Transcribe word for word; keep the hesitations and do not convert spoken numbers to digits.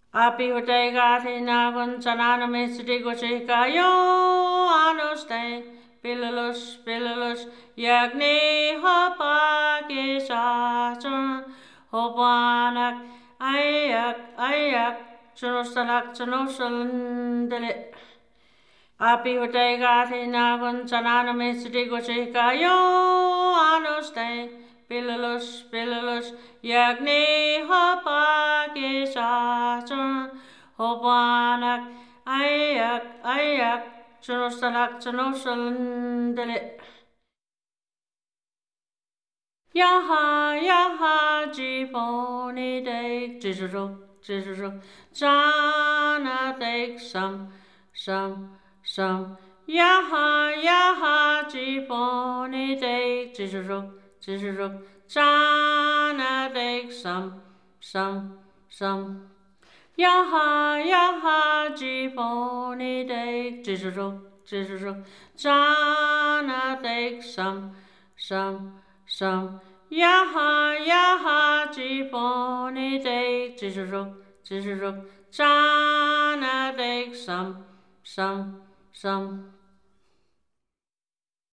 Api hutai gati na guncanana mesri goshikayo anuste pilulus pilulus yagni hopa kisachun hopanak ayak ayak chunusalak chunusalendele. Api hutai gati na guncanana mesri goshikayo anuste pilulus pilulus yagni hopa kisachun hopanak ayak ayak chunusalak chunusalendele. Yaha yaha jiponi dek jizuruk jizuruk jana dek sam sam sam. Yaha yaha jiponi dek jizuruk jizuruk jana dek sam sam sam. Yaha yaha jiponi dek jizuruk jizuruk jana dek sam sam sam. Yaha yaha jiponi dek jizuruk jizuruk jana dek sam sam sam.